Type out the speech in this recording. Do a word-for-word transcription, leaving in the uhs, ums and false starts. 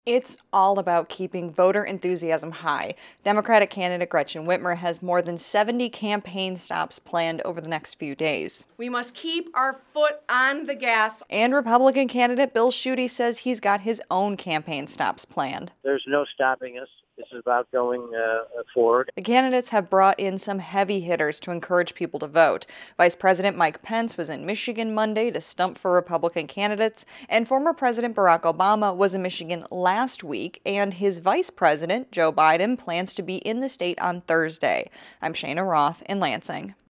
It's all about keeping voter enthusiasm high. Democratic candidate Gretchen Whitmer has more than seventy campaign stops planned over the next few days. We must keep our foot on the gas. And Republican candidate Bill Schuette says he's got his own campaign stops planned. There's no stopping us. This is about going uh, forward. The candidates have brought in some heavy hitters to encourage people to vote. Vice President Mike Pence was in Michigan Monday to stump for Republican candidates, and former President Barack Obama was in Michigan last week, and his vice president, Joe Biden, plans to be in the state on Thursday. I'm Shana Roth in Lansing.